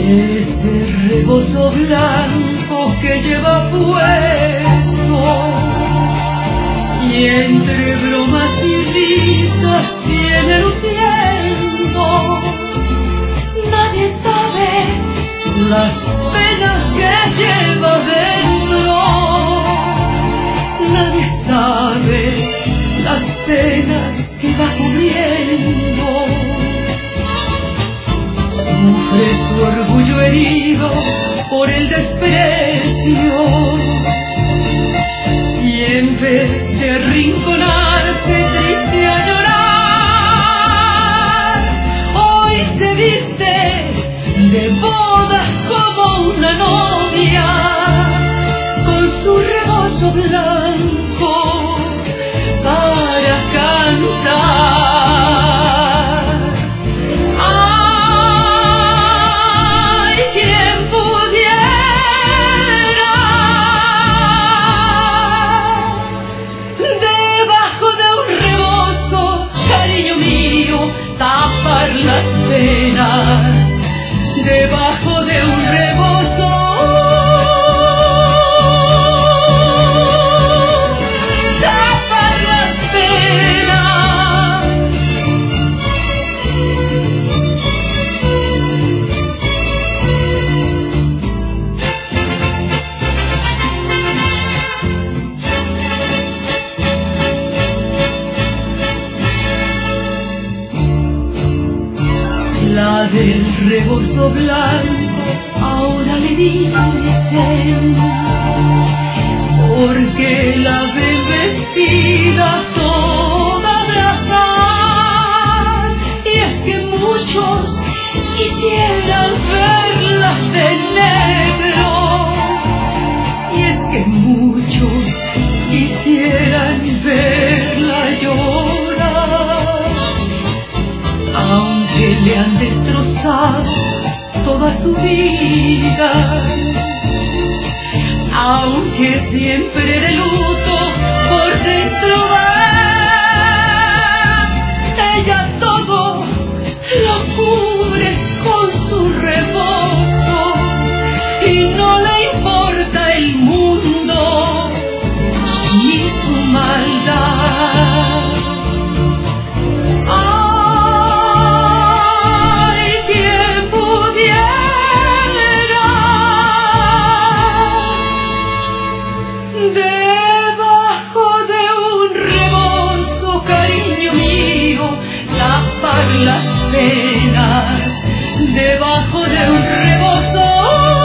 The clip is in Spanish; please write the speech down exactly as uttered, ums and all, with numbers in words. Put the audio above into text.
ese rebozo blanco que lleva puesto, y entre bromas y risas viene luciendo. Nadie sabe las penas que lleva dentro, nadie sabe las penas que va cubriendo. Sufre su orgullo herido por el desprecio, y en vez de arrinconarse triste a llorar, hoy se viste de boda como una novia, con su rebozo blanco para cantar. Ay, quien pudiera debajo de un rebozo, cariño mío, tapar las penas. Debajo de un rebozo tapar las penas. La del rebozo blanco ahora le dicen, porque la ven vestida toda de azar, y es que muchos quisieran verla de negro, y es que muchos quisieran verla llorar, aunque le han destrozado toda su vida, aunque siempre de luto por dentro va, ella todo lo cubre con su rebozo y no le importa el mundo ni su maldad. Las penas debajo de un rebozo.